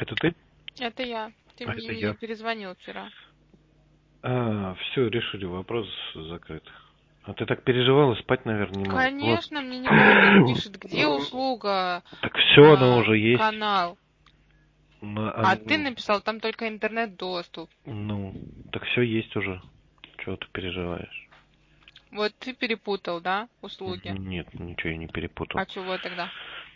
Это ты? Это я. Ты А, это мне я. не перезвонил вчера. Все, решили, вопрос закрыт. А ты так переживала, спать, наверное, не могла. Вот. Конечно, мне Николай тут пишет, где услуга, Так все, она уже есть. канал. А ты написал, там только интернет-доступ. Ну, так все есть уже. Чего ты переживаешь? Вот ты перепутал, да, услуги? Нет, ничего я не перепутал. А чего тогда?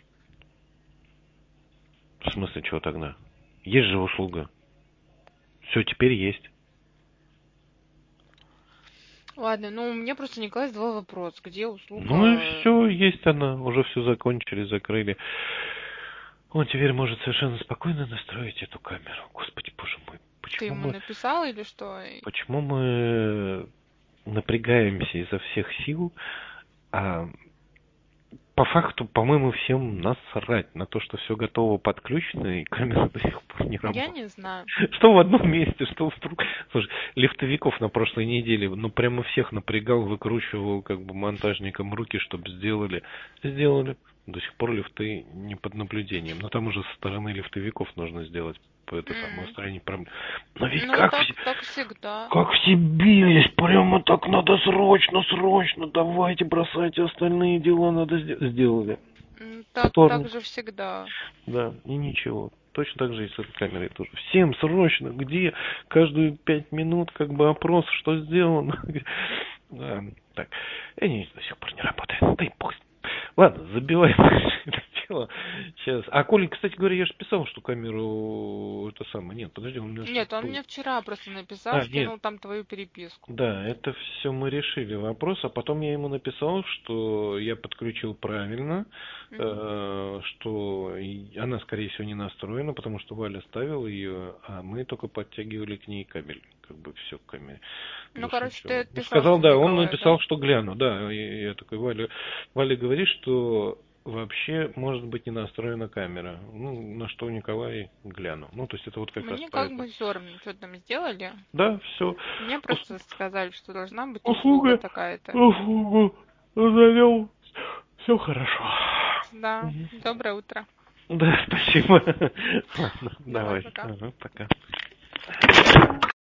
В смысле, чего тогда? Есть же услуга. Все, теперь есть. Ладно, ну у меня просто Николай задавал вопрос, где Ну и услуга... все, есть она. Уже все закончили, закрыли. Он теперь может совершенно спокойно настроить эту камеру. Господи, боже мой, Ты ему написал или что? почему мы напрягаемся изо всех сил, а по факту, по-моему, всем насрать на то, что все готово, подключено, и камера до сих пор не Я работает. не знаю. Что в одном месте, что в другом. Слушай, лифтовиков на прошлой неделе, ну, прямо всех напрягал, выкручивал, как бы, монтажникам руки, чтобы сделали. Сделали. До сих пор лифты не под наблюдением. Но там уже со стороны лифтовиков нужно сделать это самое устранение проблем. Но ведь Ну, так всегда. как все бились, прямо так надо срочно, давайте, бросайте остальные дела, надо сделали. Так же всегда. Да, и ничего. Точно так же и с этой камерой тоже. Всем срочно, где? Каждую 5 минут как бы опрос, что сделано. Да, так, они до сих пор не работают. Да и пусть. Ладно, забивай это дело. Сейчас. А Коля, кстати говоря, я же писал, что камеру это самое. Нет, подожди, он мне Нет, он что-то... мне вчера просто написал, Нет. скинул там твою переписку. Да, это все мы решили вопрос, а потом я ему написал, что я подключил правильно, что она, скорее всего, не настроена, потому что Валя ставила ее, а мы только подтягивали к ней кабель, как бы все к камере. Ну, короче, ты Ну, отписал сказал, что да, он Николаю, написал, да? что гляну, да, я такой, Валя говорит, что вообще может быть не настроена камера. Ну, на что Николай глянул. Ну, то есть это вот как раз Мне как поэтому. бы все равно, что там сделали. Да, все. Мне просто сказали, что должна быть услуга Услуга, такая-то. услугу завел. Все хорошо. Да, доброе утро. Да, спасибо. Ладно, Давай, давай. пока. Ага, пока.